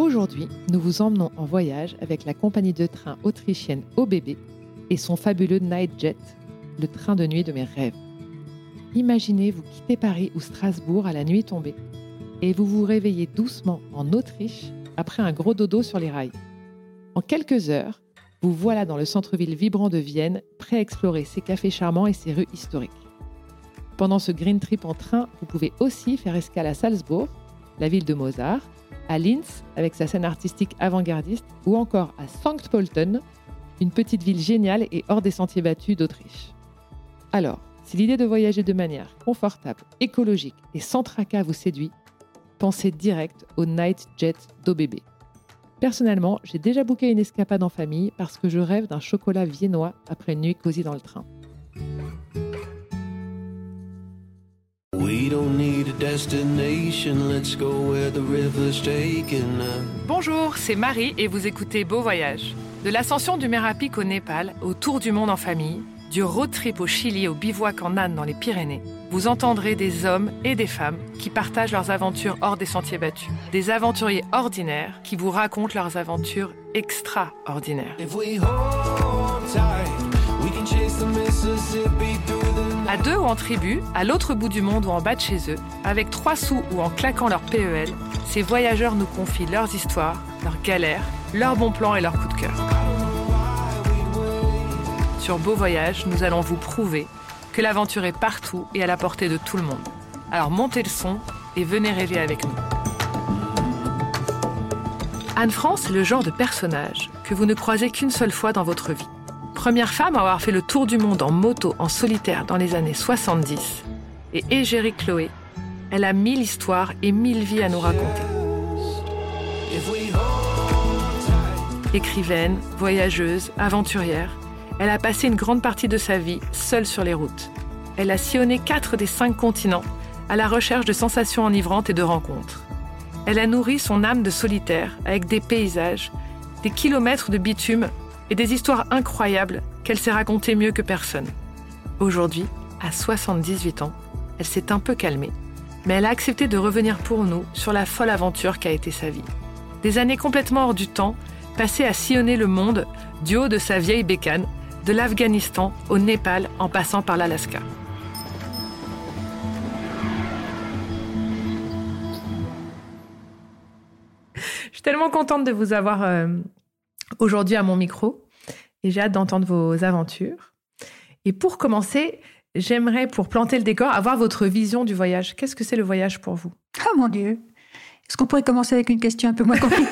Aujourd'hui, nous vous emmenons en voyage avec la compagnie de train autrichienne ÖBB et son fabuleux Nightjet, le train de nuit de mes rêves. Imaginez, vous quittez Paris ou Strasbourg à la nuit tombée et vous vous réveillez doucement en Autriche après un gros dodo sur les rails. En quelques heures, vous voilà dans le centre-ville vibrant de Vienne, prêt à explorer ses cafés charmants et ses rues historiques. Pendant ce green trip en train, vous pouvez aussi faire escale à Salzbourg, la ville de Mozart, à Linz avec sa scène artistique avant-gardiste ou encore à Sankt Pölten, une petite ville géniale et hors des sentiers battus d'Autriche. Alors, si l'idée de voyager de manière confortable, écologique et sans tracas vous séduit, pensez direct au Nightjet d'ÖBB. Personnellement, j'ai déjà booké une escapade en famille parce que je rêve d'un chocolat viennois après une nuit cosy dans le train. Bonjour, c'est Marie et vous écoutez Beau Voyage. De l'ascension du Merapic au Népal, au tour du monde en famille, du road trip au Chili au bivouac en âne dans les Pyrénées, vous entendrez des hommes et des femmes qui partagent leurs aventures hors des sentiers battus. Des aventuriers ordinaires qui vous racontent leurs aventures extraordinaires. À deux ou en tribu, à l'autre bout du monde ou en bas de chez eux, avec 3 sous ou en claquant leur PEL, ces voyageurs nous confient leurs histoires, leurs galères, leurs bons plans et leurs coups de cœur. Sur Beau Voyage, nous allons vous prouver que l'aventure est partout et à la portée de tout le monde. Alors montez le son et venez rêver avec nous. Anne-France est le genre de personnage que vous ne croisez qu'une seule fois dans votre vie. Première femme à avoir fait le tour du monde en moto en solitaire dans les années 70, et égérie Chloé, elle a 1000 histoires et 1000 vies à nous raconter. Écrivaine, voyageuse, aventurière, elle a passé une grande partie de sa vie seule sur les routes. Elle a sillonné 4 des 5 continents à la recherche de sensations enivrantes et de rencontres. Elle a nourri son âme de solitaire avec des paysages, des kilomètres de bitume et des histoires incroyables qu'elle s'est racontées mieux que personne. Aujourd'hui, à 78 ans, elle s'est un peu calmée, mais elle a accepté de revenir pour nous sur la folle aventure qu'a été sa vie. Des années complètement hors du temps, passées à sillonner le monde du haut de sa vieille bécane, de l'Afghanistan au Népal en passant par l'Alaska. Je suis tellement contente de vous avoir aujourd'hui à mon micro et j'ai hâte d'entendre vos aventures. Et pour commencer, j'aimerais, pour planter le décor, avoir votre vision du voyage. Qu'est-ce que c'est le voyage pour vous ? Oh mon Dieu! Est-ce qu'on pourrait commencer avec une question un peu moins compliquée ?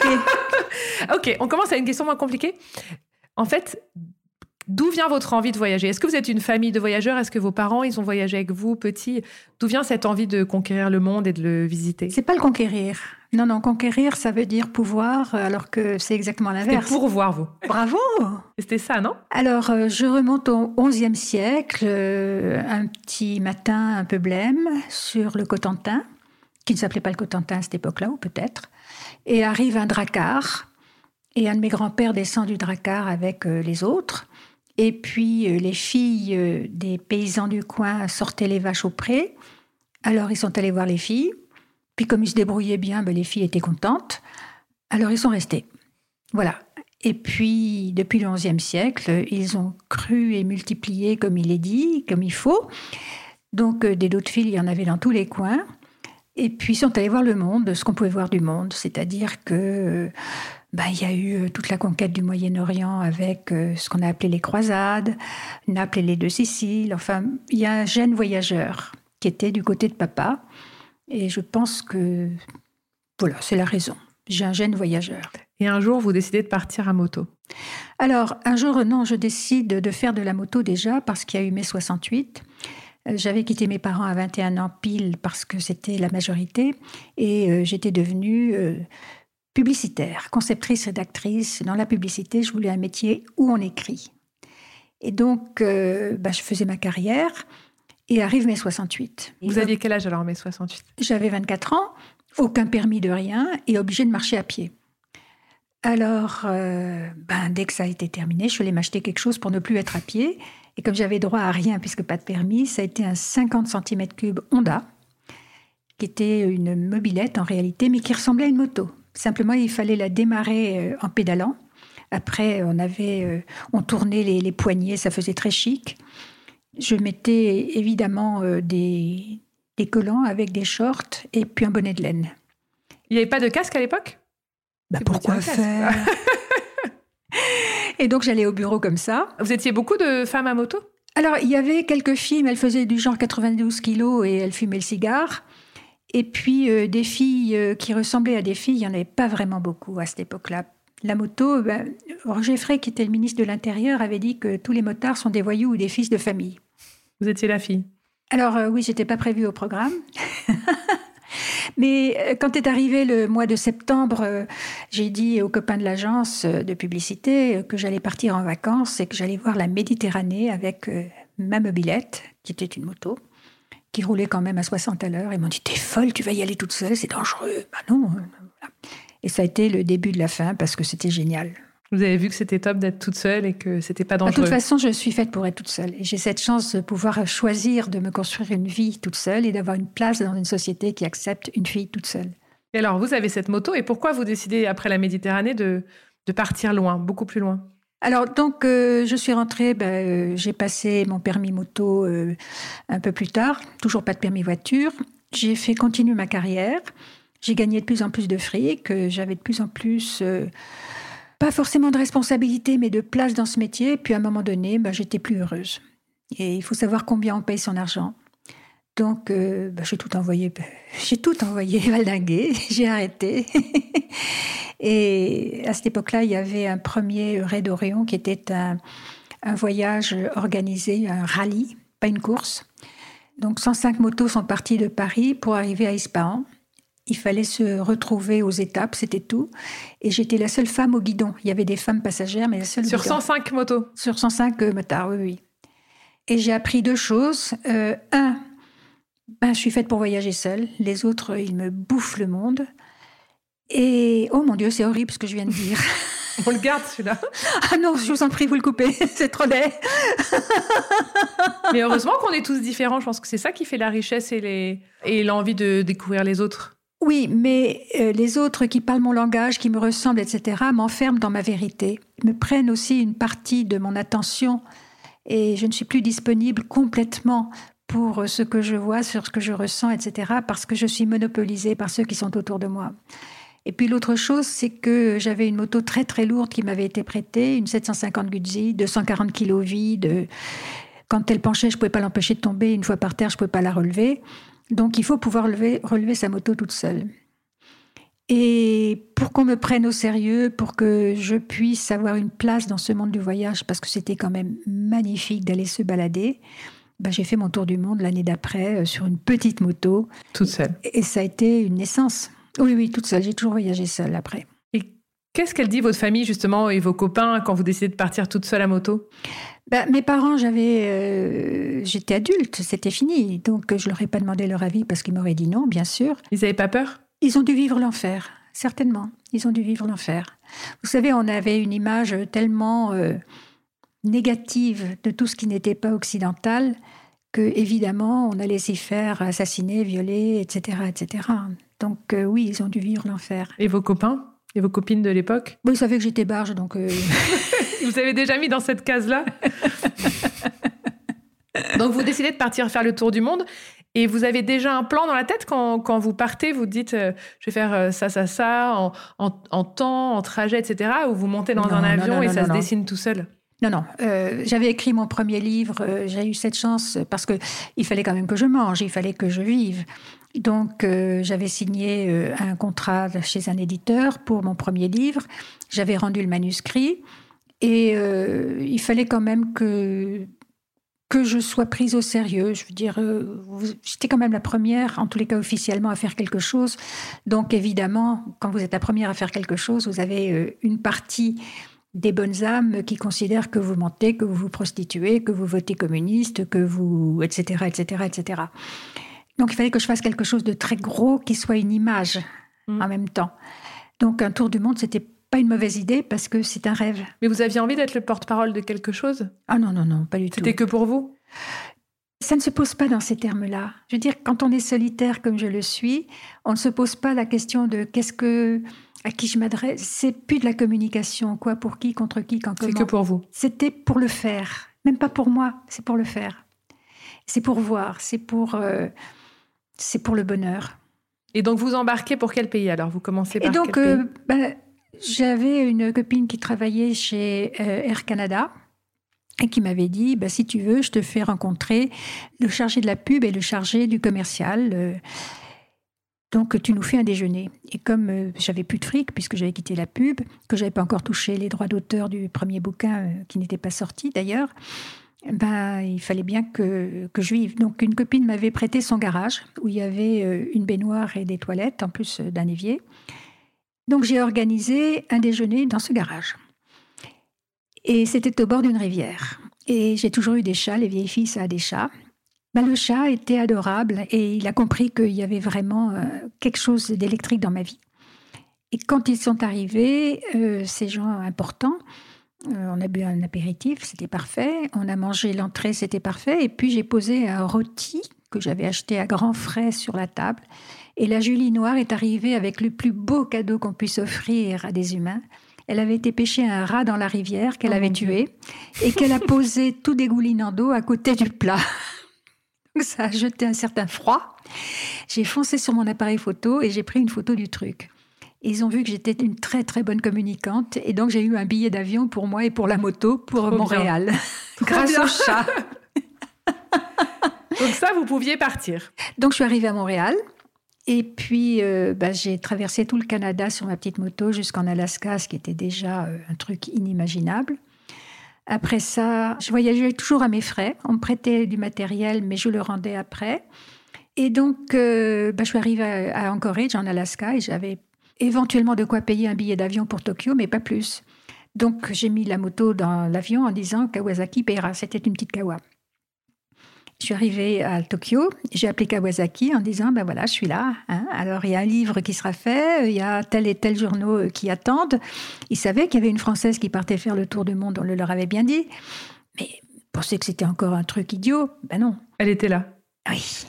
Ok, on commence avec une question moins compliquée. En fait, d'où vient votre envie de voyager ? Est-ce que vous êtes une famille de voyageurs ? Est-ce que vos parents, ils ont voyagé avec vous, petits ? D'où vient cette envie de conquérir le monde et de le visiter ? C'est pas le conquérir. Non, conquérir, ça veut dire pouvoir, alors que c'est exactement l'inverse. C'était pourvoir, vous. Bravo! C'était ça, non ? Alors, je remonte au XIe siècle, un petit matin un peu blême, sur le Cotentin, qui ne s'appelait pas le Cotentin à cette époque-là, ou peut-être, et arrive un dracar, et un de mes grands-pères descend du dracar avec les autres, et puis les filles des paysans du coin sortaient les vaches au pré, alors ils sont allés voir les filles, puis comme ils se débrouillaient bien, les filles étaient contentes, alors ils sont restés. Voilà. Et puis, depuis le XIe siècle, ils ont cru et multiplié, comme il est dit, comme il faut. Donc, des dos de fil, il y en avait dans tous les coins. Et puis, ils sont allés voir le monde, ce qu'on pouvait voir du monde. C'est-à-dire que il y a eu toute la conquête du Moyen-Orient avec ce qu'on a appelé les croisades, Naples et les 2 Siciles. Enfin, il y a un jeune voyageur qui était du côté de papa. Et je pense que, voilà, c'est la raison. J'ai un jeune voyageur. Et un jour, vous décidez de partir à moto ? Alors, un jour, non, je décide de faire de la moto déjà, parce qu'il y a eu mai 68. J'avais quitté mes parents à 21 ans pile, parce que c'était la majorité. Et j'étais devenue publicitaire, conceptrice, rédactrice. Dans la publicité, je voulais un métier où on écrit. Et donc, je faisais ma carrière. Et arrive mai 68. Vous aviez quel âge alors en mai 68 ? J'avais 24 ans, aucun permis de rien et obligée de marcher à pied. Alors, dès que ça a été terminé, je suis allée m'acheter quelque chose pour ne plus être à pied. Et comme j'avais droit à rien puisque pas de permis, ça a été un 50 cm3 Honda, qui était une mobilette en réalité, mais qui ressemblait à une moto. Simplement, il fallait la démarrer en pédalant. Après, on tournait les poignets, ça faisait très chic. Je mettais évidemment des collants avec des shorts et puis un bonnet de laine. Il n'y avait pas de casque à l'époque ? Pourquoi faire ? Et donc, j'allais au bureau comme ça. Vous étiez beaucoup de femmes à moto ? Alors, il y avait quelques filles, mais elles faisaient du genre 92 kilos et elles fumaient le cigare. Et puis, des filles qui ressemblaient à des filles, il n'y en avait pas vraiment beaucoup à cette époque-là. La moto, Roger Frey, qui était le ministre de l'Intérieur, avait dit que tous les motards sont des voyous ou des fils de famille. Vous étiez la fille ? Alors, oui, je n'étais pas prévue au programme. Mais quand est arrivé le mois de septembre, j'ai dit aux copains de l'agence de publicité que j'allais partir en vacances et que j'allais voir la Méditerranée avec ma mobilette, qui était une moto, qui roulait quand même à 60 à l'heure. Ils m'ont dit « T'es folle, tu vas y aller toute seule, c'est dangereux. » Non. Et ça a été le début de la fin parce que c'était génial. Vous avez vu que c'était top d'être toute seule et que c'était pas dangereux. De toute façon, je suis faite pour être toute seule. Et j'ai cette chance de pouvoir choisir de me construire une vie toute seule et d'avoir une place dans une société qui accepte une fille toute seule. Et alors, vous avez cette moto et pourquoi vous décidez, après la Méditerranée, de partir loin, beaucoup plus loin ? Alors, donc, je suis rentrée, j'ai passé mon permis moto un peu plus tard, toujours pas de permis voiture. J'ai fait continuer ma carrière. J'ai gagné de plus en plus de fric, j'avais de plus en plus, pas forcément de responsabilité, mais de place dans ce métier. Puis à un moment donné, j'étais plus heureuse. Et il faut savoir combien on paye son argent. Donc, j'ai tout envoyé valdinguer, j'ai arrêté. Et à cette époque-là, il y avait un premier Raid Orion qui était un voyage organisé, un rallye, pas une course. Donc 105 motos sont parties de Paris pour arriver à Ispahan. Il fallait se retrouver aux étapes, c'était tout. Et j'étais la seule femme au guidon. Il y avait des femmes passagères, mais la seule Sur guidon. 105 motos ? Sur 105 motards, oui. Et j'ai appris deux choses. Je suis faite pour voyager seule. Les autres, ils me bouffent le monde. Et, oh mon Dieu, c'est horrible ce que je viens de dire. On le garde, celui-là. Ah non, je vous en prie, vous le coupez. C'est trop laid. Mais heureusement qu'on est tous différents. Je pense que c'est ça qui fait la richesse et l'envie de découvrir les autres. Oui, mais les autres qui parlent mon langage, qui me ressemblent, etc., m'enferment dans ma vérité, me prennent aussi une partie de mon attention et je ne suis plus disponible complètement pour ce que je vois, sur ce que je ressens, etc., parce que je suis monopolisée par ceux qui sont autour de moi. Et puis l'autre chose, c'est que j'avais une moto très très lourde qui m'avait été prêtée, une 750 Guzzi, 240 kilos vide. Quand elle penchait, je ne pouvais pas l'empêcher de tomber. Une fois par terre, je ne pouvais pas la relever. Donc, il faut pouvoir relever sa moto toute seule. Et pour qu'on me prenne au sérieux, pour que je puisse avoir une place dans ce monde du voyage, parce que c'était quand même magnifique d'aller se balader, j'ai fait mon tour du monde l'année d'après sur une petite moto. Toute seule. Et ça a été une naissance. Oui, toute seule. J'ai toujours voyagé seule après. Et qu'est-ce qu'elle dit, votre famille, justement, et vos copains, quand vous décidez de partir toute seule à moto ? Mes parents, j'étais adulte, c'était fini. Donc, je ne leur ai pas demandé leur avis parce qu'ils m'auraient dit non, bien sûr. Ils n'avaient pas peur ? Ils ont dû vivre l'enfer, certainement. Ils ont dû vivre l'enfer. Vous savez, on avait une image tellement négative de tout ce qui n'était pas occidental que, évidemment, on allait s'y faire assassiner, violer, etc., etc. Donc, oui, ils ont dû vivre l'enfer. Et vos copains ? Et vos copines de l'époque ? Ils savaient que j'étais barge, donc... Vous avez déjà mis dans cette case-là ? Donc, vous décidez de partir faire le tour du monde. Et vous avez déjà un plan dans la tête quand vous partez, vous dites je vais faire ça, en temps, en trajet, etc. Ou vous montez dans un avion et ça se dessine tout seul ? Non. J'avais écrit mon premier livre. J'ai eu cette chance parce qu'il fallait quand même que je mange, il fallait que je vive. Donc, j'avais signé un contrat chez un éditeur pour mon premier livre. J'avais rendu le manuscrit et il fallait quand même que je sois prise au sérieux. Je veux dire, j'étais quand même la première, en tous les cas officiellement, à faire quelque chose. Donc, évidemment, quand vous êtes la première à faire quelque chose, vous avez une partie des bonnes âmes qui considèrent que vous mentez, que vous vous prostituez, que vous votez communiste, que vous... etc., etc., etc. Donc, il fallait que je fasse quelque chose de très gros qui soit une image en même temps. Donc, un tour du monde, c'était pas une mauvaise idée parce que c'est un rêve. Mais vous aviez envie d'être le porte-parole de quelque chose ? Ah non, pas du tout. C'était que pour vous ? Ça ne se pose pas dans ces termes-là. Je veux dire, quand on est solitaire comme je le suis, on ne se pose pas la question de qu'est-ce que à qui je m'adresse. C'est plus de la communication, quoi, pour qui, contre qui, quand, comment. C'est que pour vous. C'était pour le faire. Même pas pour moi, c'est pour le faire. C'est pour voir, c'est pour le bonheur. Et donc, vous embarquez pour quel pays alors? Vous commencez par quel pays? J'avais une copine qui travaillait chez Air Canada et qui m'avait dit, si tu veux, je te fais rencontrer le chargé de la pub et le chargé du commercial. Donc, tu nous fais un déjeuner. Et comme j'avais plus de fric, puisque j'avais quitté la pub, que j'avais pas encore touché les droits d'auteur du premier bouquin, qui n'était pas sorti d'ailleurs, il fallait bien que je vive. Donc, une copine m'avait prêté son garage, où il y avait une baignoire et des toilettes, en plus d'un évier. Donc, j'ai organisé un déjeuner dans ce garage. Et c'était au bord d'une rivière. Et j'ai toujours eu des chats, les vieilles filles, ça a des chats. Le chat était adorable et il a compris qu'il y avait vraiment quelque chose d'électrique dans ma vie. Et quand ils sont arrivés, ces gens importants, on a bu un apéritif, c'était parfait. On a mangé l'entrée, c'était parfait. Et puis, j'ai posé un rôti que j'avais acheté à grands frais sur la table. Et la Julie Noire est arrivée avec le plus beau cadeau qu'on puisse offrir à des humains. Elle avait été pêcher un rat dans la rivière qu'elle avait tué et qu'elle a posé tout dégoulinant d'eau à côté du plat. Donc ça a jeté un certain froid. J'ai foncé sur mon appareil photo et j'ai pris une photo du truc. Et ils ont vu que j'étais une très très bonne communicante et donc j'ai eu un billet d'avion pour moi et pour la moto pour Montréal grâce au chat. Donc ça, vous pouviez partir. Donc je suis arrivée à Montréal. Et puis, j'ai traversé tout le Canada sur ma petite moto jusqu'en Alaska, ce qui était déjà un truc inimaginable. Après ça, je voyageais toujours à mes frais. On me prêtait du matériel, mais je le rendais après. Et donc, je suis arrivée à Anchorage, en Alaska, et j'avais éventuellement de quoi payer un billet d'avion pour Tokyo, mais pas plus. Donc, j'ai mis la moto dans l'avion en disant « Kawasaki paiera ». C'était une petite Kawa. Je suis arrivée à Tokyo, j'ai appelé Kawasaki en disant, voilà, je suis là. Alors, il y a un livre qui sera fait, il y a tel et tel journaux qui attendent. Ils savaient qu'il y avait une Française qui partait faire le tour du monde, on le leur avait bien dit. Mais ils pensaient que c'était encore un truc idiot. Non. Elle était là. Oui.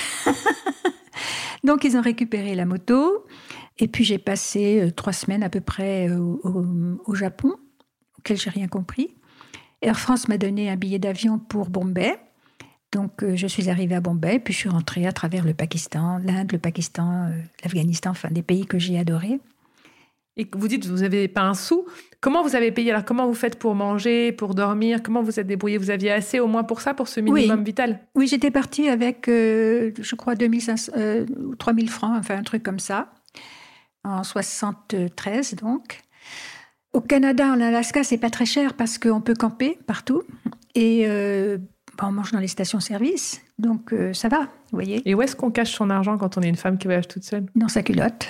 Donc, ils ont récupéré la moto. Et puis, j'ai passé 3 semaines à peu près au Japon, auquel je n'ai rien compris. Air France m'a donné un billet d'avion pour Bombay. Donc, je suis arrivée à Bombay, puis je suis rentrée à travers le Pakistan, l'Inde, le Pakistan, l'Afghanistan, enfin des pays que j'ai adorés. Et vous dites, vous n'avez pas un sou. Comment vous avez payé? Alors, comment vous faites pour manger, pour dormir? Comment vous êtes débrouillé? Vous aviez assez au moins pour ça, pour ce minimum vital? Oui, j'étais partie avec, je crois, 2500 ou 3000 francs, enfin un truc comme ça, en 73 donc. Au Canada, en Alaska, c'est pas très cher parce qu'on peut camper partout. Et on mange dans les stations-service, donc ça va, vous voyez. Et où est-ce qu'on cache son argent quand on est une femme qui voyage toute seule? Dans sa culotte.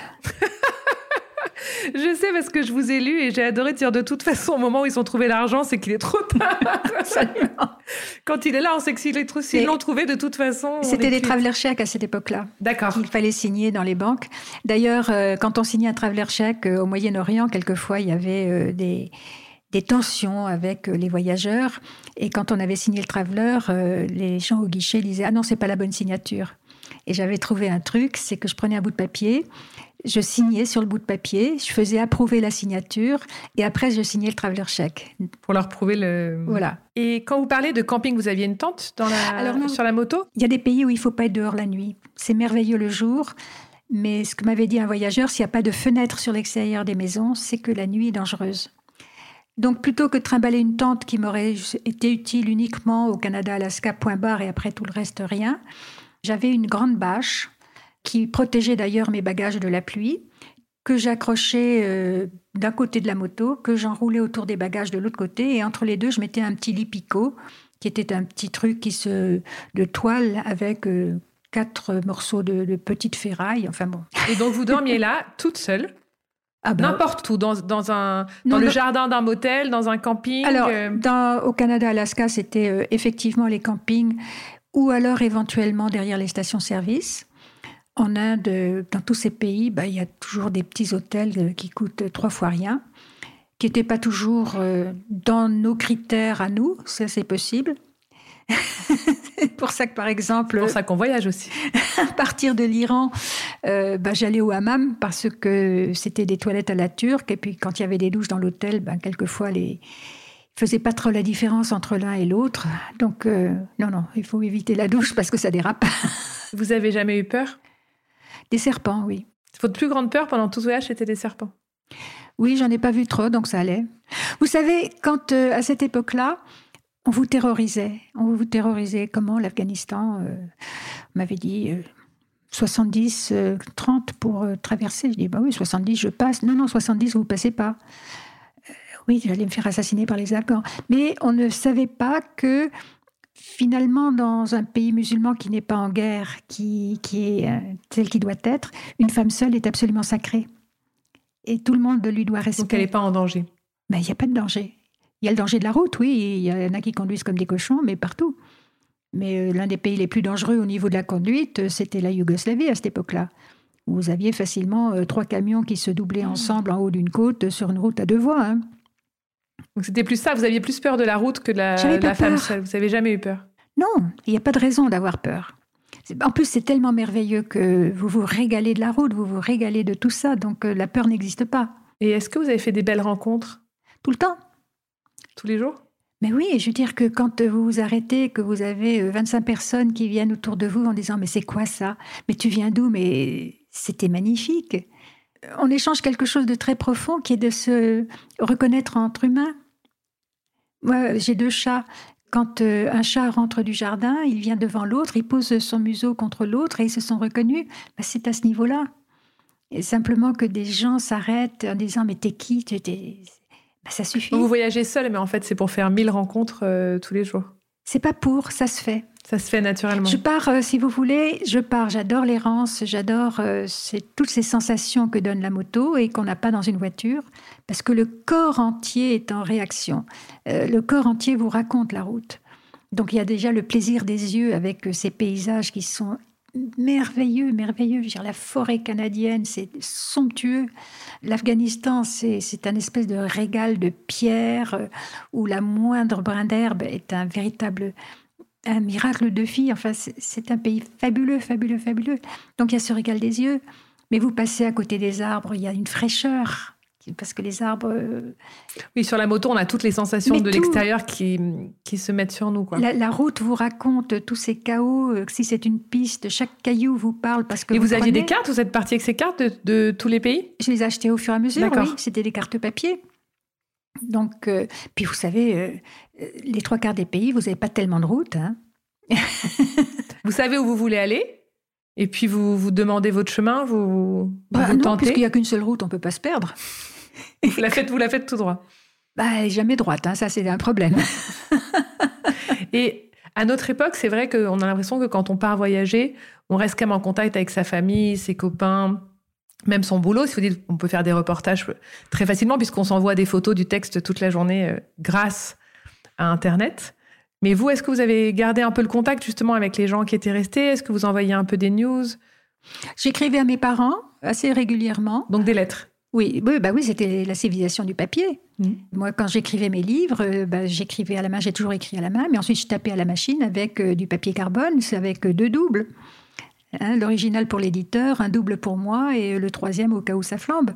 Je sais parce que je vous ai lu et j'ai adoré dire de toute façon, au moment où ils ont trouvé l'argent, c'est qu'il est trop tard. Quand il est là, on sait que s'ils l'ont trouvé de toute façon. C'était des traveler chèques à cette époque-là. D'accord. Il fallait signer dans les banques. D'ailleurs, quand on signait un traveler chèque au Moyen-Orient, quelquefois, il y avait des tensions avec les voyageurs. Et quand on avait signé le traveler, les gens au guichet disaient « Ah non, c'est pas la bonne signature ». Et j'avais trouvé un truc, c'est que je prenais un bout de papier, je signais sur le bout de papier, je faisais approuver la signature et après, je signais le traveler chèque. Pour leur prouver le... Voilà. Et quand vous parlez de camping, vous aviez une tente sur la moto? Il y a des pays où il ne faut pas être dehors la nuit. C'est merveilleux le jour, mais ce que m'avait dit un voyageur, s'il n'y a pas de fenêtre sur l'extérieur des maisons, c'est que la nuit est dangereuse. Donc, plutôt que de trimballer une tente qui m'aurait été utile uniquement au Canada, Alaska, point barre, et après tout le reste, rien, j'avais une grande bâche qui protégeait d'ailleurs mes bagages de la pluie, que j'accrochais d'un côté de la moto, que j'enroulais autour des bagages de l'autre côté, et entre les deux, je mettais un petit lit picot, qui était un petit truc de toile avec 4 morceaux de petites ferrailles, enfin bon. Et donc, vous dormiez là, toute seule? N'importe où, dans le jardin d'un motel, dans un camping? Alors, au Canada, Alaska, c'était effectivement les campings, ou alors éventuellement derrière les stations-service. En Inde, dans tous ces pays, il y a toujours des petits hôtels qui coûtent 3 fois rien, qui n'étaient pas toujours dans nos critères à nous, ça c'est possible. C'est pour ça que, par exemple... C'est pour ça qu'on voyage aussi. À partir de l'Iran, j'allais au hammam parce que c'était des toilettes à la turque. Et puis, quand il y avait des douches dans l'hôtel, quelquefois, ils ne faisaient pas trop la différence entre l'un et l'autre. Donc, non, il faut éviter la douche parce que ça dérape. Vous avez jamais eu peur ? Des serpents, oui. Votre plus grande peur pendant tout ce voyage, c'était des serpents ? Oui, j'en ai pas vu trop, donc ça allait. Vous savez, quand à cette époque-là, on vous terrorisait. Comment l'Afghanistan m'avait dit 70, 30 pour traverser. Je dis, oui, 70, je passe. Non, 70, vous ne passez pas. Oui, j'allais me faire assassiner par les Afghans. Mais on ne savait pas que, finalement, dans un pays musulman qui n'est pas en guerre, qui est tel qu'il doit être, une femme seule est absolument sacrée. Et tout le monde lui doit respect. Donc elle n'est pas en danger ? Il n'y a pas de danger. Il y a le danger de la route, oui. Il y en a qui conduisent comme des cochons, mais partout. Mais l'un des pays les plus dangereux au niveau de la conduite, c'était la Yougoslavie à cette époque-là. Où vous aviez facilement 3 camions qui se doublaient ensemble en haut d'une côte sur une route à 2 voies. Hein. Donc c'était plus ça, vous aviez plus peur de la route que de la femme seule. Vous n'avez jamais eu peur ? Non, il n'y a pas de raison d'avoir peur. En plus, c'est tellement merveilleux que vous vous régalez de la route, vous vous régalez de tout ça, donc la peur n'existe pas. Et est-ce que vous avez fait des belles rencontres ? Tout le temps. Tous les jours ? Mais oui, je veux dire que quand vous vous arrêtez, que vous avez 25 personnes qui viennent autour de vous en disant « Mais c'est quoi ça ? Mais tu viens d'où ? Mais c'était magnifique !» On échange quelque chose de très profond qui est de se reconnaître entre humains. Moi, j'ai 2 chats. Quand un chat rentre du jardin, il vient devant l'autre, il pose son museau contre l'autre et ils se sont reconnus. C'est à ce niveau-là. Et simplement que des gens s'arrêtent en disant « Mais t'es qui ? Ça suffit. » Vous voyagez seul, mais en fait, c'est pour faire 1000 rencontres tous les jours. C'est pas pour, ça se fait. Ça se fait naturellement. Je pars, si vous voulez, j'adore l'errance, j'adore toutes ces sensations que donne la moto et qu'on n'a pas dans une voiture, parce que le corps entier est en réaction. Le corps entier vous raconte la route. Donc il y a déjà le plaisir des yeux avec ces paysages qui sont merveilleux. Je veux dire, la forêt canadienne, c'est somptueux. L'Afghanistan, c'est un espèce de régal de pierre où la moindre brin d'herbe est un miracle de fille. Enfin, c'est un pays fabuleux. Donc il y a ce régal des yeux. Mais vous passez à côté des arbres, il y a une fraîcheur. Parce que les arbres... Oui, sur la moto, on a toutes les sensations de l'extérieur qui se mettent sur nous, quoi. La route vous raconte tous ces chaos. Si c'est une piste, chaque caillou vous parle parce que... Et vous aviez des cartes ? Vous êtes parti avec ces cartes de tous les pays ? Je les ai achetées au fur et à mesure, D'accord. oui. C'était des cartes papier. Donc, puis vous savez, les 3/4 des pays, vous n'avez pas tellement de route. Hein. Vous savez où vous voulez aller ? Et puis vous demandez votre chemin, vous non, tentez ? puisqu'il n'y a qu'une seule route, on ne peut pas se perdre. Vous la faites tout droit. Jamais droite, hein, ça c'est un problème. Et à notre époque, c'est vrai qu'on a l'impression que quand on part voyager, on reste quand même en contact avec sa famille, ses copains, même son boulot. Si vous dites, on peut faire des reportages très facilement puisqu'on s'envoie des photos, du texte toute la journée grâce à Internet. Mais vous, est-ce que vous avez gardé un peu le contact justement avec les gens qui étaient restés ? Est-ce que vous envoyiez un peu des news ? J'écrivais à mes parents assez régulièrement. Donc des lettres ? Oui, c'était la civilisation du papier. Moi, quand j'écrivais mes livres, j'écrivais à la main, j'ai toujours écrit à la main, mais ensuite je tapais à la machine avec du papier carbone, c'est avec 2 doubles. Hein, l'original pour l'éditeur, un double pour moi et le 3e au cas où ça flambe.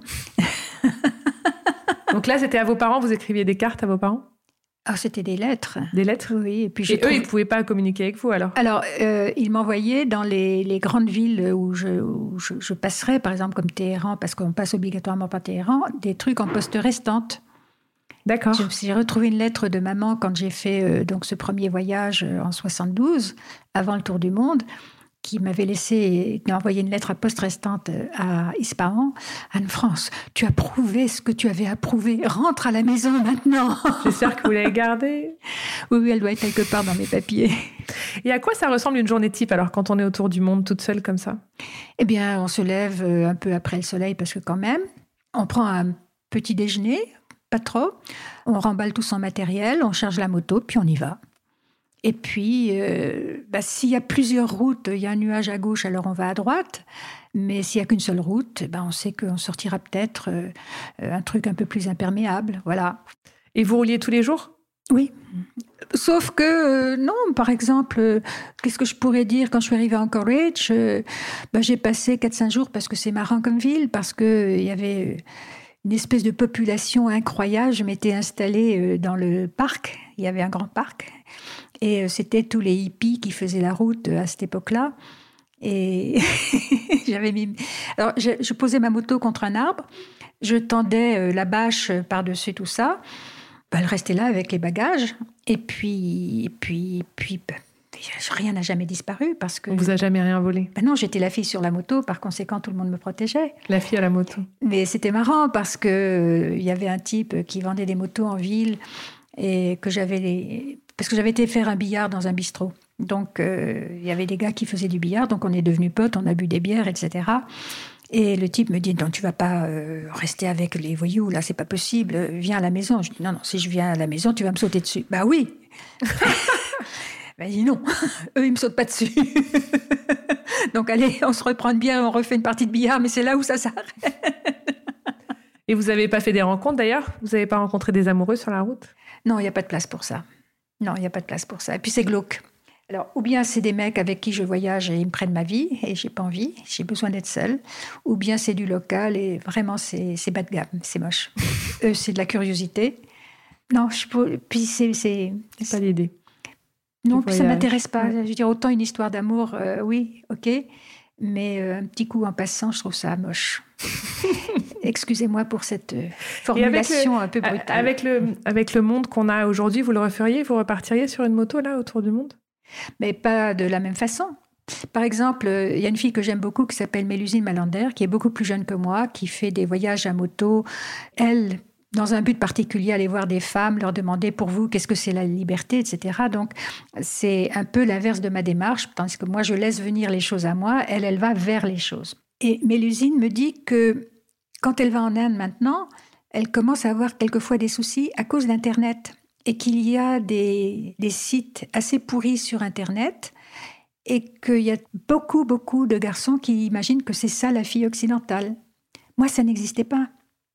Donc là, c'était à vos parents, vous écriviez des cartes à vos parents ? C'était des lettres. Des lettres ? Oui. Et puis eux, ils ne pouvaient pas communiquer avec vous alors ? Alors, ils m'envoyaient dans les grandes villes où je passerais, par exemple comme Téhéran, parce qu'on passe obligatoirement par Téhéran, des trucs en poste restante. D'accord. J'ai retrouvé une lettre de maman quand j'ai fait donc ce premier voyage en 72, avant le tour du monde, qui m'avait envoyé une lettre à poste restante à Ispahan. Anne-France, tu as prouvé ce que tu avais approuvé. Rentre à la maison maintenant. J'espère que vous l'avez gardée. Oui, elle doit être quelque part dans mes papiers. Et à quoi ça ressemble une journée type alors quand on est autour du monde toute seule comme ça ? Eh bien, on se lève un peu après le soleil parce que quand même, on prend un petit déjeuner, pas trop. On remballe tout son matériel, on charge la moto, puis on y va. Et puis, s'il y a plusieurs routes, il y a un nuage à gauche, alors on va à droite. Mais s'il n'y a qu'une seule route, on sait qu'on sortira peut-être un truc un peu plus imperméable. Voilà. Et vous rouliez tous les jours ? Oui. Sauf que, non, par exemple, qu'est-ce que je pourrais dire quand je suis arrivée à Anchorage, j'ai passé 4-5 jours parce que c'est marrant comme ville, parce qu'il y avait une espèce de population incroyable. Je m'étais installée dans le parc, il y avait un grand parc, et c'était tous les hippies qui faisaient la route à cette époque-là. Et Alors, je posais ma moto contre un arbre, je tendais la bâche par-dessus tout ça. Elle restait là avec les bagages. Et puis rien n'a jamais disparu parce que... On vous a jamais rien volé? Non, j'étais la fille sur la moto, par conséquent, tout le monde me protégeait. La fille à la moto. Mais c'était marrant parce que il y avait un type qui vendait des motos en ville et parce que j'avais été faire un billard dans un bistrot. Donc, il y avait des gars qui faisaient du billard, donc on est devenus potes, on a bu des bières, etc. Et le type me dit, non, tu vas pas rester avec les voyous, là, c'est pas possible, viens à la maison. Je dis, non, si je viens à la maison, tu vas me sauter dessus. Bah oui. Ben, il dit non, eux, ils me sautent pas dessus. Donc, allez, on se reprend une bière, on refait une partie de billard, mais c'est là où ça s'arrête. Et vous avez pas fait des rencontres, d'ailleurs? Vous avez pas rencontré des amoureux sur la route? Non, il n'y a pas de place pour ça. Non, il n'y a pas de place pour ça. Et puis, c'est glauque. Alors, ou bien c'est des mecs avec qui je voyage et ils me prennent ma vie et j'ai pas envie, j'ai besoin d'être seule, ou bien c'est du local et vraiment c'est bas de gamme, c'est moche. Eux, c'est de la curiosité. Non, puis c'est pas l'idée. Non, puis ça m'intéresse pas. Je veux dire, autant une histoire d'amour, oui, ok, mais un petit coup en passant, je trouve ça moche. Excusez-moi pour cette formulation un peu brutale. Avec le monde qu'on a aujourd'hui, vous le referiez? Vous repartiriez sur une moto là autour du monde? Mais pas de la même façon. Par exemple, il y a une fille que j'aime beaucoup qui s'appelle Mélusine Malander, qui est beaucoup plus jeune que moi, qui fait des voyages à moto. Elle, dans un but particulier, aller voir des femmes, leur demander pour vous qu'est-ce que c'est la liberté, etc. Donc, c'est un peu l'inverse de ma démarche, tandis que moi, je laisse venir les choses à moi, elle va vers les choses. Et Mélusine me dit que quand elle va en Inde maintenant, elle commence à avoir quelquefois des soucis à cause d'Internet. Et qu'il y a des sites assez pourris sur Internet et qu'il y a beaucoup, beaucoup de garçons qui imaginent que c'est ça la fille occidentale. Moi, ça n'existait pas.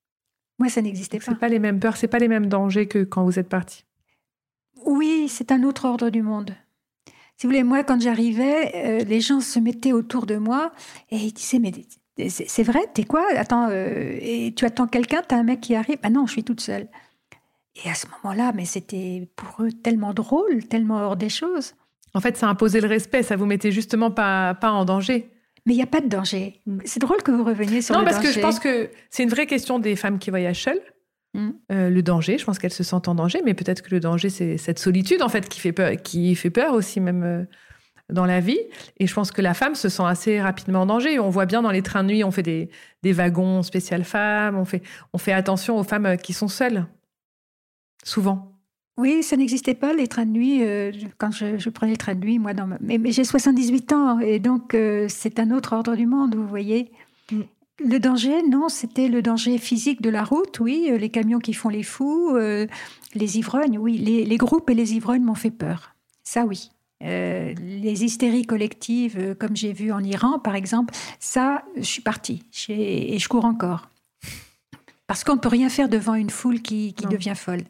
C'est pas les mêmes peurs, c'est pas les mêmes dangers que quand vous êtes parti. Oui, c'est un autre ordre du monde. Si vous voulez, moi, quand j'arrivais, les gens se mettaient autour de moi et ils disaient, mais c'est vrai, t'es quoi? Attends, et tu attends quelqu'un, t'as un mec qui arrive? Ah non, je suis toute seule. Et à ce moment-là, mais c'était pour eux tellement drôle, tellement hors des choses. En fait, ça imposait le respect, ça vous mettait justement pas en danger. Mais il n'y a pas de danger. C'est drôle que vous reveniez sur le danger. Non, parce que je pense que c'est une vraie question des femmes qui voyagent seules. Le danger, je pense qu'elles se sentent en danger, mais peut-être que le danger, c'est cette solitude en fait qui fait peur aussi même dans la vie. Et je pense que la femme se sent assez rapidement en danger. On voit bien dans les trains de nuit, on fait des wagons spéciales femmes, on fait attention aux femmes qui sont seules. Souvent. Oui, ça n'existait pas, les trains de nuit. Quand je prenais le train de nuit, moi, mais j'ai 78 ans, et donc c'est un autre ordre du monde, vous voyez. Le danger, non, c'était le danger physique de la route, oui, les camions qui font les fous, les ivrognes, oui, les groupes et les ivrognes m'ont fait peur. Ça, oui. Les hystéries collectives, comme j'ai vu en Iran, par exemple, ça, je suis partie, et je cours encore. Parce qu'on ne peut rien faire devant une foule qui devient folle.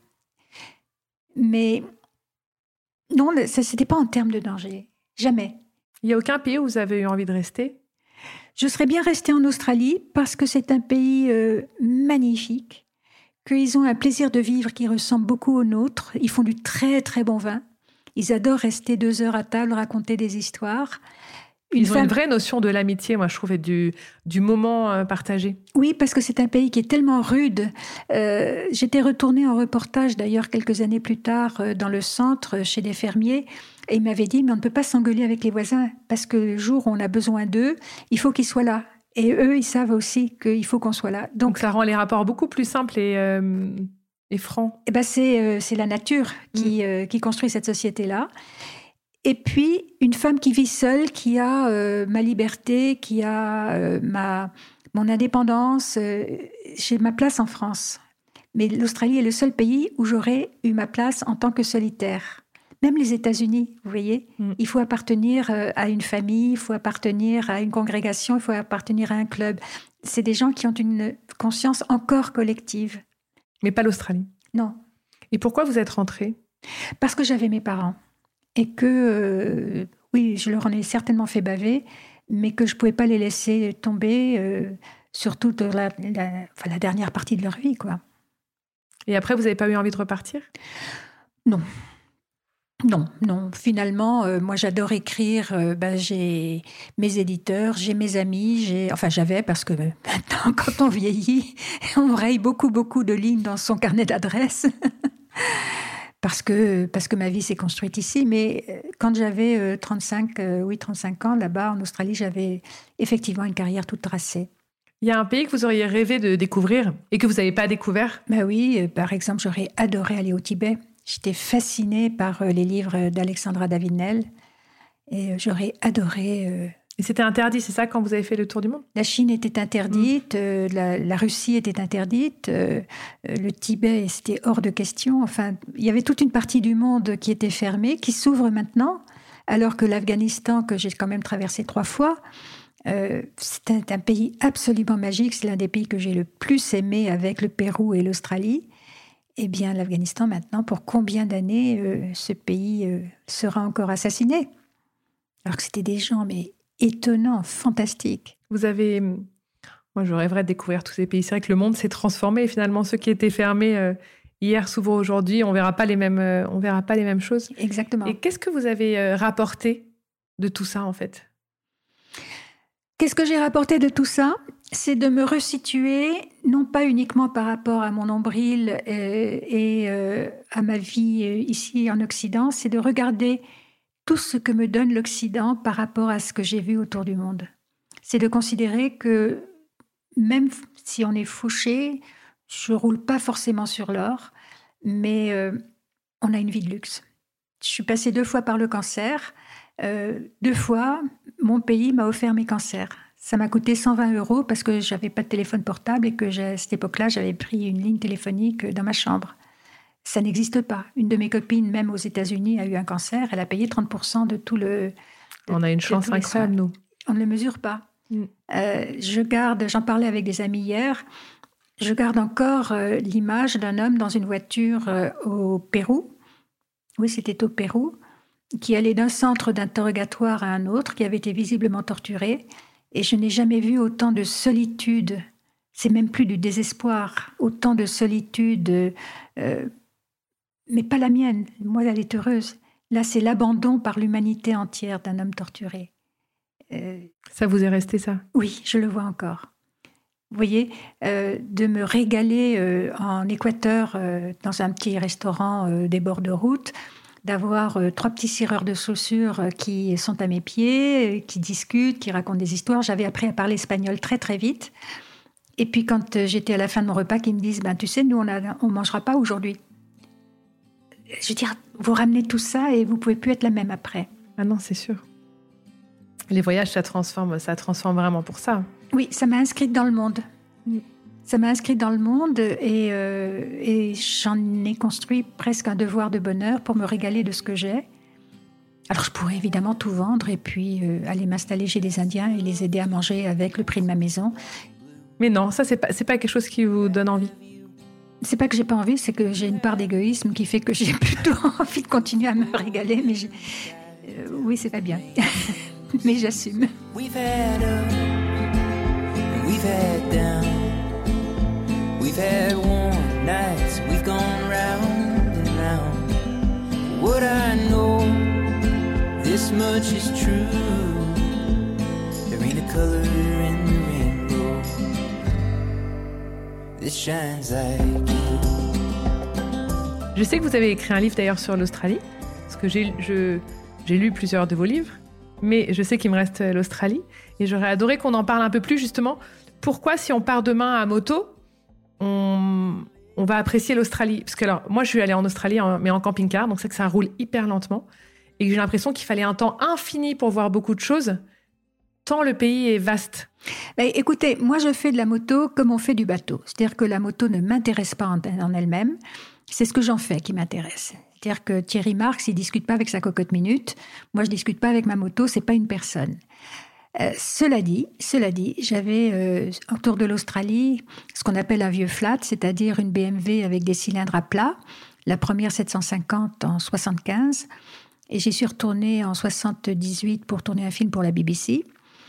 Mais non, ce n'était pas en termes de danger. Jamais. Il n'y a aucun pays où vous avez eu envie de rester? Je serais bien restée en Australie parce que c'est un pays magnifique, qu'ils ont un plaisir de vivre qui ressemble beaucoup au nôtre. Ils font du très, très bon vin. Ils adorent rester 2 heures à table, raconter des histoires. Ils ont une vraie notion de l'amitié, moi, je trouve, et du moment partagé. Oui, parce que c'est un pays qui est tellement rude. J'étais retournée en reportage, d'ailleurs, quelques années plus tard, dans le centre, chez des fermiers, et ils m'avaient dit, mais on ne peut pas s'engueuler avec les voisins, parce que le jour où on a besoin d'eux, il faut qu'ils soient là. Et eux, ils savent aussi qu'il faut qu'on soit là. Donc ça rend les rapports beaucoup plus simples et francs. Eh ben, c'est la nature qui construit cette société-là. Et puis, une femme qui vit seule, qui a ma liberté, qui a mon indépendance, j'ai ma place en France. Mais l'Australie est le seul pays où j'aurais eu ma place en tant que solitaire. Même les États-Unis, vous voyez, il faut appartenir à une famille, il faut appartenir à une congrégation, il faut appartenir à un club. C'est des gens qui ont une conscience encore collective. Mais pas l'Australie. Non. Et pourquoi vous êtes rentrée ? Parce que j'avais mes parents. Et que, oui, je leur en ai certainement fait baver, mais que je ne pouvais pas les laisser tomber, surtout la dernière partie de leur vie, quoi. Et après, vous n'avez pas eu envie de repartir ? Non. Non. Finalement, moi, j'adore écrire. J'ai mes éditeurs, j'ai mes amis. J'avais, parce que maintenant, quand on vieillit, on raye beaucoup de lignes dans son carnet d'adresses. Parce que ma vie s'est construite ici. Mais quand j'avais 35 ans, là-bas, en Australie, j'avais effectivement une carrière toute tracée. Il y a un pays que vous auriez rêvé de découvrir et que vous n'avez pas découvert ? Oui, par exemple, j'aurais adoré aller au Tibet. J'étais fascinée par les livres d'Alexandra David-Nel et j'aurais adoré... Et c'était interdit, c'est ça, quand vous avez fait le tour du monde ? La Chine était interdite, la Russie était interdite, le Tibet, c'était hors de question. Enfin, il y avait toute une partie du monde qui était fermée, qui s'ouvre maintenant, alors que l'Afghanistan, que j'ai quand même traversé 3 fois, c'est un pays absolument magique. C'est l'un des pays que j'ai le plus aimé avec le Pérou et l'Australie. Eh bien, l'Afghanistan, maintenant, pour combien d'années ce pays sera encore assassiné ? Alors que c'était des gens, mais étonnants, fantastiques. Moi, je rêverais de découvrir tous ces pays. C'est vrai que le monde s'est transformé. Et finalement, ceux qui étaient fermés hier s'ouvrent aujourd'hui. On verra pas les mêmes choses. Exactement. Et qu'est-ce que vous avez rapporté de tout ça, en fait ? Qu'est-ce que j'ai rapporté de tout ça ? C'est de me resituer, non pas uniquement par rapport à mon nombril et à ma vie ici en Occident, c'est de regarder tout ce que me donne l'Occident par rapport à ce que j'ai vu autour du monde. C'est de considérer que même si on est fauché, je ne roule pas forcément sur l'or, mais on a une vie de luxe. Je suis passée 2 fois par le cancer. 2 fois, mon pays m'a offert mes cancers. Ça m'a coûté 120 € parce que je n'avais pas de téléphone portable et que à cette époque-là, j'avais pris une ligne téléphonique dans ma chambre. Ça n'existe pas. Une de mes copines, même aux États-Unis, a eu un cancer. Elle a payé 30% de tout le... On a une chance incroyable, nous. On ne le mesure pas. J'en parlais avec des amis hier, je garde encore l'image d'un homme dans une voiture au Pérou. Oui, c'était au Pérou, qui allait d'un centre d'interrogatoire à un autre, qui avait été visiblement torturé. Et je n'ai jamais vu autant de solitude. C'est même plus du désespoir. Autant de solitude, mais pas la mienne. Moi, elle est heureuse. Là, c'est l'abandon par l'humanité entière d'un homme torturé. Ça vous est resté, ça ? Oui, je le vois encore. Vous voyez, de me régaler en Équateur, dans un petit restaurant des bords de route, d'avoir 3 petits cireurs de chaussures qui sont à mes pieds, qui discutent, qui racontent des histoires. J'avais appris à parler espagnol très, très vite. Et puis, quand j'étais à la fin de mon repas, qu'ils me disent « Tu sais, nous, on ne mangera pas aujourd'hui. » Je veux dire, vous ramenez tout ça et vous ne pouvez plus être la même après. Ah non, c'est sûr. Les voyages, ça transforme vraiment pour ça. Oui, ça m'a inscrite dans le monde. Ça m'a inscrite dans le monde et j'en ai construit presque un devoir de bonheur pour me régaler de ce que j'ai. Alors, je pourrais évidemment tout vendre et puis aller m'installer chez des Indiens et les aider à manger avec le prix de ma maison. Mais non, ça, c'est pas quelque chose qui vous donne envie. C'est pas que j'ai pas envie, c'est que j'ai une part d'égoïsme qui fait que j'ai plutôt envie de continuer à me régaler. Mais oui, c'est pas bien. Mais j'assume. We've had up, we've had down, we've had warm nights, we've gone round and round. What I know, this much is true. There ain't a color in the rainbow that shines like you. Je sais que vous avez écrit un livre d'ailleurs sur l'Australie, parce que j'ai lu plusieurs de vos livres. Mais je sais qu'il me reste l'Australie et j'aurais adoré qu'on en parle un peu plus justement. Pourquoi, si on part demain à moto, on va apprécier l'Australie ? Parce que alors, moi, je suis allée en Australie, mais en camping-car, donc c'est que ça roule hyper lentement et que j'ai l'impression qu'il fallait un temps infini pour voir beaucoup de choses, tant le pays est vaste. Écoutez, moi, je fais de la moto comme on fait du bateau. C'est-à-dire que la moto ne m'intéresse pas en elle-même. C'est ce que j'en fais qui m'intéresse. C'est-à-dire que Thierry Marx, il ne discute pas avec sa cocotte minute. Moi, je ne discute pas avec ma moto, ce n'est pas une personne. Cela dit, j'avais autour de l'Australie ce qu'on appelle un vieux flat, c'est-à-dire une BMW avec des cylindres à plat. La première 750 en 75. Et j'y suis retournée en 78 pour tourner un film pour la BBC.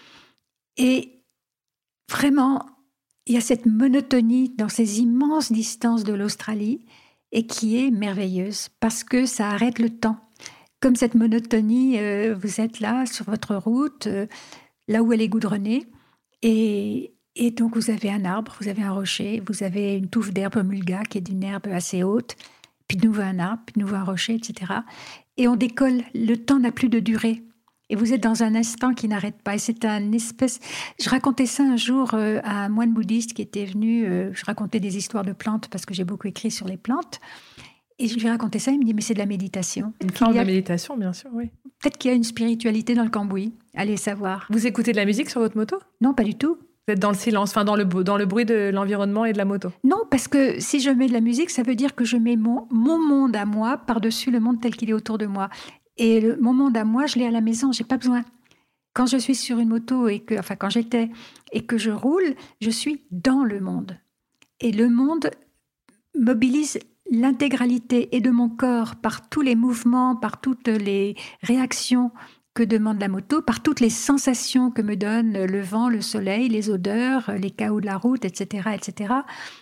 Et vraiment, il y a cette monotonie dans ces immenses distances de l'Australie et qui est merveilleuse parce que ça arrête le temps. Comme cette monotonie, vous êtes là sur votre route, là où elle est goudronnée, et donc vous avez un arbre, vous avez un rocher, vous avez une touffe d'herbe mulga qui est d'une herbe assez haute, puis de nouveau un arbre, puis de nouveau un rocher, etc. Et on décolle, le temps n'a plus de durée. Et vous êtes dans un instant qui n'arrête pas. Et c'est un espèce... Je racontais ça un jour à un moine bouddhiste qui était venu... je racontais des histoires de plantes parce que j'ai beaucoup écrit sur les plantes. Et je lui ai raconté ça, il me dit, mais c'est de la méditation. Une forme de méditation, bien sûr, oui. Peut-être qu'il y a une spiritualité dans le cambouis. Allez savoir. Vous écoutez de la musique sur votre moto ? Non, pas du tout. Vous êtes dans le silence, enfin dans le bruit de l'environnement et de la moto ? Non, parce que si je mets de la musique, ça veut dire que je mets mon monde à moi par-dessus le monde tel qu'il est autour de moi. Et mon monde à moi, je l'ai à la maison, j'ai pas besoin. Quand je suis sur une moto, quand j'étais, et que je roule, je suis dans le monde. Et le monde mobilise l'intégralité et de mon corps par tous les mouvements, par toutes les réactions que demande la moto, par toutes les sensations que me donne le vent, le soleil, les odeurs, les chaos de la route, etc., etc.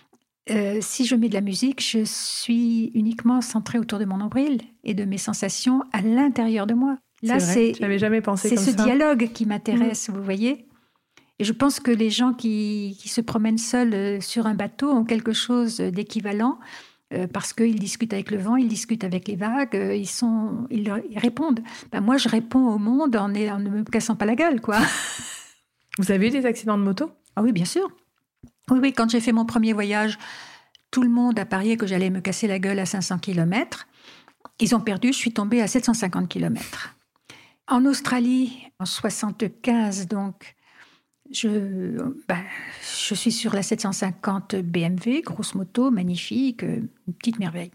Si je mets de la musique, je suis uniquement centrée autour de mon nombril et de mes sensations à l'intérieur de moi. Là, j'avais jamais pensé comme ça. C'est ce dialogue qui m'intéresse, vous voyez. Et je pense que les gens qui se promènent seuls sur un bateau ont quelque chose d'équivalent parce qu'ils discutent avec le vent, ils discutent avec les vagues, ils répondent. Moi, je réponds au monde en ne me cassant pas la gueule, quoi. Vous avez eu des accidents de moto ? Ah oui, bien sûr. Oui, quand j'ai fait mon premier voyage, tout le monde a parié que j'allais me casser la gueule à 500 km. Ils ont perdu, je suis tombée à 750 km. En Australie, en 75, donc, je suis sur la 750 BMW, grosse moto, magnifique, une petite merveille.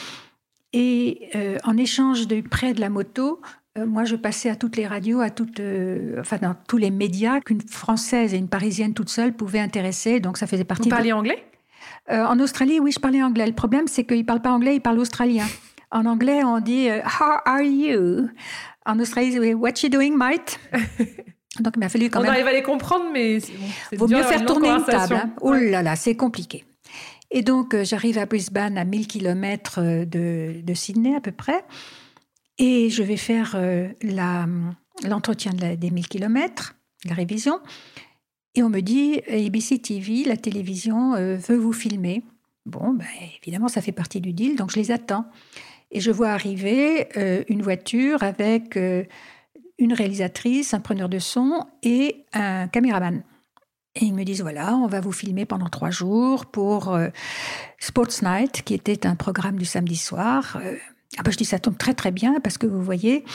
Et en échange de prêt de la moto, moi, je passais à toutes les radios, dans tous les médias qu'une Française et une Parisienne toute seule pouvaient intéresser. Donc, ça faisait partie... Vous parliez anglais ? En Australie, oui, je parlais anglais. Le problème, c'est qu'ils ne parlent pas anglais, ils parlent australien. En anglais, on dit « How are you ?» En Australie, c'est « What you doing, mate ?» Donc, il m'a fallu quand même... On arrive à les comprendre, mais c'est vaut dur mieux faire tourner une table. Hein. Oh ouais. là là, c'est compliqué. Et donc, j'arrive à Brisbane, à 1000 km de Sydney à peu près. Et je vais faire l'entretien des 1000 km, la révision. Et on me dit, ABC TV, la télévision, veut vous filmer. Bon, évidemment, ça fait partie du deal, donc je les attends. Et je vois arriver une voiture avec une réalisatrice, un preneur de son et un caméraman. Et ils me disent, voilà, on va vous filmer pendant 3 jours pour Sports Night, qui était un programme du samedi soir. Je dis, ça tombe très très bien, parce que vous voyez,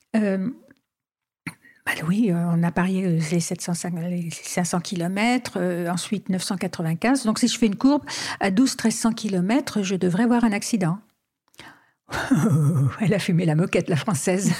oui, on a parié les 500 km, ensuite 995. Donc si je fais une courbe à 1200-1300 km, je devrais avoir un accident. Elle a fumé la moquette, la Française.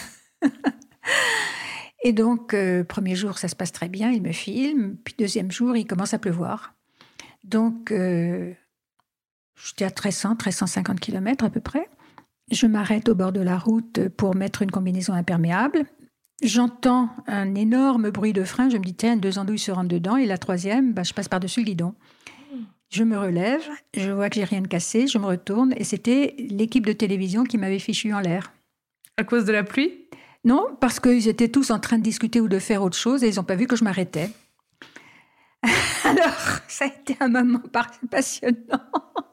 Et donc, premier jour, ça se passe très bien, il me filme. Puis deuxième jour, il commence à pleuvoir. Donc, j'étais à 1350 km à peu près. Je m'arrête au bord de la route pour mettre une combinaison imperméable. J'entends un énorme bruit de frein. Je me dis, tiens, 2 andouilles se rentrent dedans. Et la troisième, je passe par-dessus le guidon. Je me relève, je vois que j'ai rien de cassé, je me retourne. Et c'était l'équipe de télévision qui m'avait fichu en l'air. À cause de la pluie ? Non, parce qu'ils étaient tous en train de discuter ou de faire autre chose et ils n'ont pas vu que je m'arrêtais. Alors, ça a été un moment passionnant.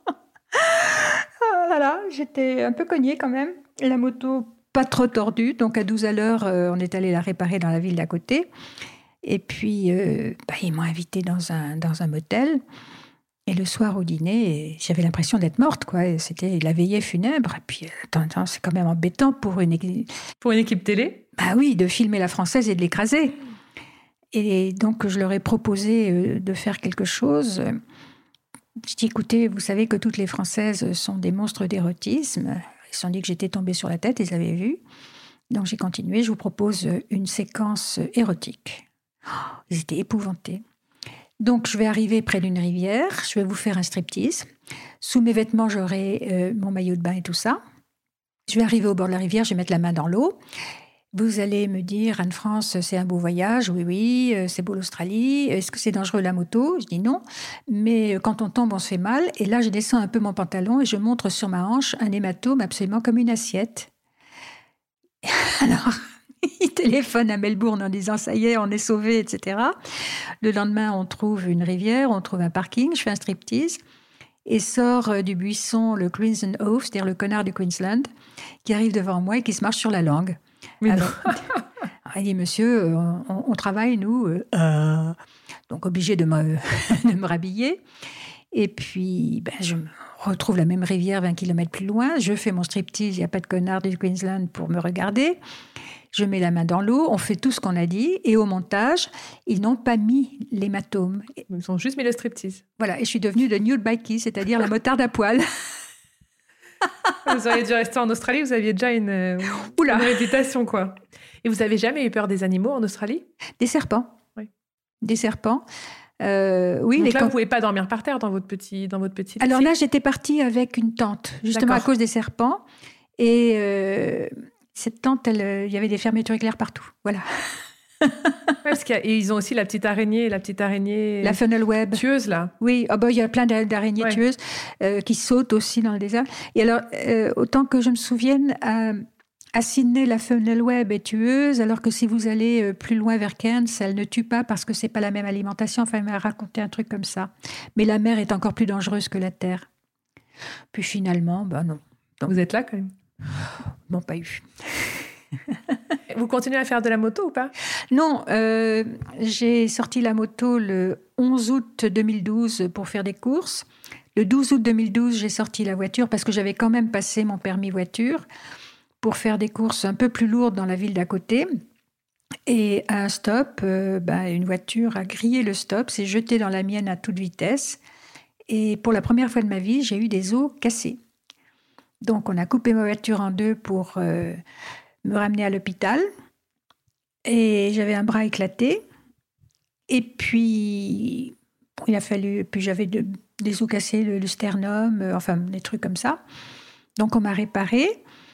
Oh là là, j'étais un peu cognée quand même. La moto, pas trop tordue. Donc, à 12 à l'heure, on est allé la réparer dans la ville d'à côté. Et puis, ils m'ont invitée dans un motel. Et le soir au dîner, j'avais l'impression d'être morte, quoi. C'était la veillée funèbre. Et puis, attends, c'est quand même embêtant pour une équipe télé. Oui, de filmer la Française et de l'écraser. Et donc, je leur ai proposé de faire quelque chose. Je dis, écoutez, vous savez que toutes les Françaises sont des monstres d'érotisme. Ils se sont dit que j'étais tombée sur la tête, ils avaient vu. Donc, j'ai continué. Je vous propose une séquence érotique. Ils étaient épouvantés. Donc, je vais arriver près d'une rivière, je vais vous faire un striptease. Sous mes vêtements, j'aurai mon maillot de bain et tout ça. Je vais arriver au bord de la rivière, je vais mettre la main dans l'eau. Vous allez me dire, Anne-France, c'est un beau voyage, oui, c'est beau l'Australie. Est-ce que c'est dangereux la moto ? Je dis non, mais quand on tombe, on se fait mal. Et là, je descends un peu mon pantalon et je montre sur ma hanche un hématome absolument comme une assiette. Alors, il téléphone à Melbourne en disant, ça y est, on est sauvés, etc. Le lendemain, on trouve une rivière, on trouve un parking, je fais un striptease. Et sort du buisson le Crimson Oaf, c'est-à-dire le connard du Queensland, qui arrive devant moi et qui se marche sur la langue. Alors, il dit, monsieur, on travaille, nous. Donc, obligé de me rhabiller. Et puis, je me retrouve la même rivière 20 km plus loin. Je fais mon striptease, il n'y a pas de connard du Queensland pour me regarder. Je mets la main dans l'eau, on fait tout ce qu'on a dit. Et au montage, ils n'ont pas mis l'hématome. Ils ont juste mis le striptease. Voilà, et je suis devenue de nude bikie, c'est-à-dire la motarde à poil. Vous auriez dû rester en Australie, vous aviez déjà une réputation, quoi. Et vous n'avez jamais eu peur des animaux en Australie ? Des serpents. Oui. Des serpents. Oui. Donc là, vous ne pouvez pas dormir par terre dans votre petite Alors là, j'étais partie avec une tente, justement à cause des serpents. Et cette tente, il y avait des fermetures éclair partout. Voilà. Parce qu'ils ont aussi la petite araignée. La funnel web. Tueuse, là. Oui, il y a plein d'araignées tueuses qui sautent aussi dans le désert. Et alors, autant que je me souvienne, à Sydney, la funnel web est tueuse, alors que si vous allez plus loin vers Cairns, elle ne tue pas parce que c'est pas la même alimentation. Enfin, il m'a raconté un truc comme ça. Mais la mer est encore plus dangereuse que la terre. Puis finalement, non. Donc, vous êtes là, quand même ? Non, pas eu. Vous continuez à faire de la moto ou pas ? Non, j'ai sorti la moto le 11 août 2012 pour faire des courses. Le 12 août 2012, j'ai sorti la voiture parce que j'avais quand même passé mon permis voiture pour faire des courses un peu plus lourdes dans la ville d'à côté. Et à un stop, une voiture a grillé le stop, s'est jetée dans la mienne à toute vitesse. Et pour la première fois de ma vie, j'ai eu des os cassés. Donc, on a coupé ma voiture en deux pour me ramener à l'hôpital. Et j'avais un bras éclaté. Et puis, il a fallu... Puis j'avais des os cassés, le sternum, des trucs comme ça. Donc, on m'a réparé.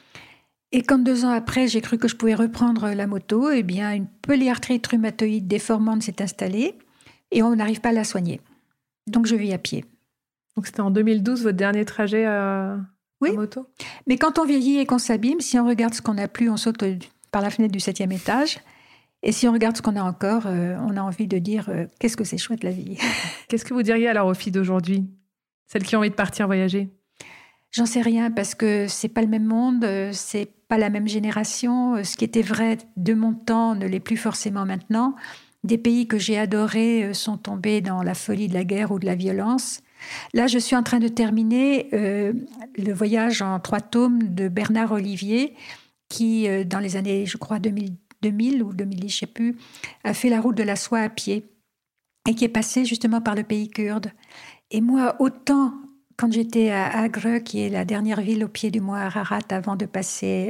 Et quand 2 ans après, j'ai cru que je pouvais reprendre la moto, une polyarthrite rhumatoïde déformante s'est installée et on n'arrive pas à la soigner. Donc, je vis à pied. Donc, c'était en 2012, votre dernier trajet à moto ? Mais quand on vieillit et qu'on s'abîme, si on regarde ce qu'on n'a plus, on saute par la fenêtre du 7e étage. Et si on regarde ce qu'on a encore, on a envie de dire qu'est-ce que c'est chouette la vie. Qu'est-ce que vous diriez alors aux filles d'aujourd'hui, celles qui ont envie de partir voyager ? J'en sais rien parce que c'est pas le même monde, c'est pas la même génération. Ce qui était vrai de mon temps ne l'est plus forcément maintenant. Des pays que j'ai adorés sont tombés dans la folie de la guerre ou de la violence. Là, je suis en train de terminer le voyage en 3 tomes de Bernard Olivier qui, dans les années, je crois, 2000 ou 2010, je sais plus, a fait la route de la soie à pied et qui est passé justement par le pays kurde. Et moi, autant... Quand j'étais à Agra, qui est la dernière ville au pied du mont Ararat avant de passer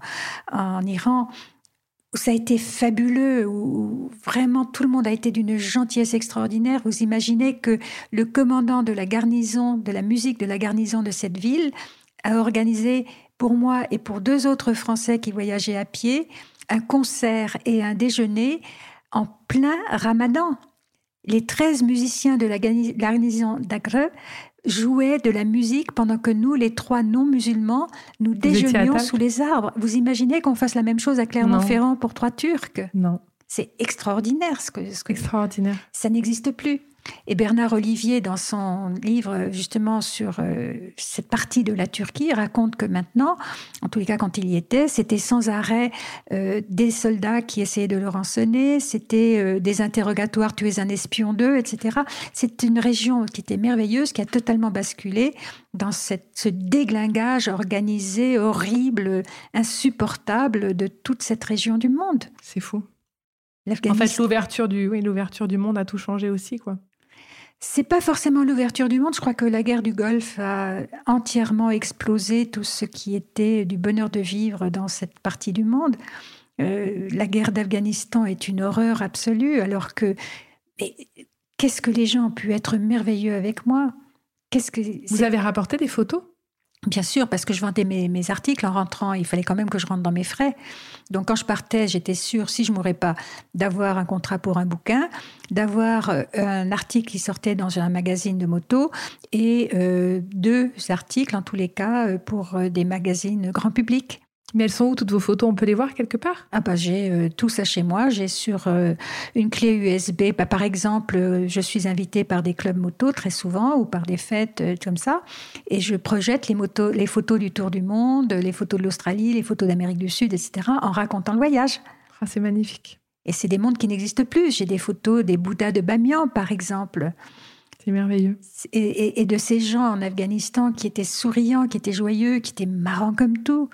en Iran, où ça a été fabuleux, où vraiment tout le monde a été d'une gentillesse extraordinaire. Vous imaginez que le commandant de la garnison, de la musique de la garnison de cette ville, a organisé pour moi et pour 2 autres Français qui voyageaient à pied un concert et un déjeuner en plein Ramadan. Les 13 musiciens de la garnison d'Agra jouaient de la musique pendant que nous, les 3 non-musulmans, nous déjeunions sous les arbres. Vous imaginez qu'on fasse la même chose à Clermont-Ferrand pour 3 Turcs ? Non. C'est extraordinaire. Extraordinaire. Ça n'existe plus. Et Bernard Olivier, dans son livre justement sur cette partie de la Turquie, raconte que maintenant, en tous les cas quand il y était, c'était sans arrêt des soldats qui essayaient de le rançonner, c'était des interrogatoires, tu es un espion d'eux, etc. C'est une région qui était merveilleuse, qui a totalement basculé dans ce déglinguage organisé, horrible, insupportable de toute cette région du monde. C'est fou. En fait, l'ouverture du monde a tout changé aussi, quoi. C'est pas forcément l'ouverture du monde. Je crois que la guerre du Golfe a entièrement explosé tout ce qui était du bonheur de vivre dans cette partie du monde. La guerre d'Afghanistan est une horreur absolue, alors que qu'est-ce que les gens ont pu être merveilleux avec moi. Vous avez rapporté des photos ? Bien sûr, parce que je vendais mes articles en rentrant. Il fallait quand même que je rentre dans mes frais. Donc, quand je partais, j'étais sûre, si je ne mourais pas, d'avoir un contrat pour un bouquin, d'avoir un article qui sortait dans un magazine de moto et 2 articles, en tous les cas, pour des magazines grand public. Mais elles sont où toutes vos photos ? On peut les voir quelque part ? J'ai tout ça chez moi. J'ai sur une clé USB. Par exemple, je suis invitée par des clubs moto très souvent ou par des fêtes comme ça. Et je projette les photos du Tour du Monde, les photos de l'Australie, les photos d'Amérique du Sud, etc. en racontant le voyage. Ah, c'est magnifique. Et c'est des mondes qui n'existent plus. J'ai des photos des Bouddhas de Bamiyan, par exemple. C'est merveilleux. Et de ces gens en Afghanistan qui étaient souriants, qui étaient joyeux, qui étaient marrants comme tout.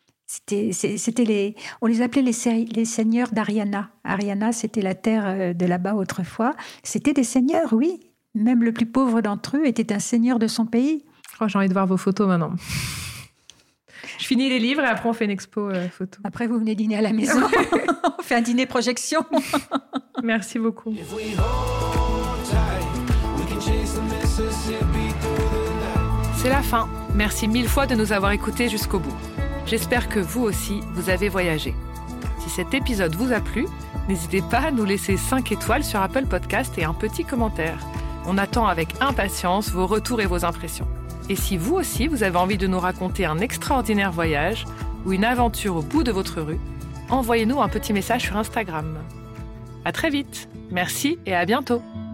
On les appelait les seigneurs d'Ariana. Ariana, c'était la terre de là-bas autrefois. C'était des seigneurs, oui. Même le plus pauvre d'entre eux était un seigneur de son pays. Oh, j'ai envie de voir vos photos maintenant. Je finis les livres et après on fait une expo photo. Après, vous venez dîner à la maison. On fait un dîner projection. Merci beaucoup. C'est la fin. Merci 1000 fois de nous avoir écoutés jusqu'au bout. J'espère que vous aussi, vous avez voyagé. Si cet épisode vous a plu, n'hésitez pas à nous laisser 5 étoiles sur Apple Podcast et un petit commentaire. On attend avec impatience vos retours et vos impressions. Et si vous aussi, vous avez envie de nous raconter un extraordinaire voyage ou une aventure au bout de votre rue, envoyez-nous un petit message sur Instagram. À très vite. Merci et à bientôt.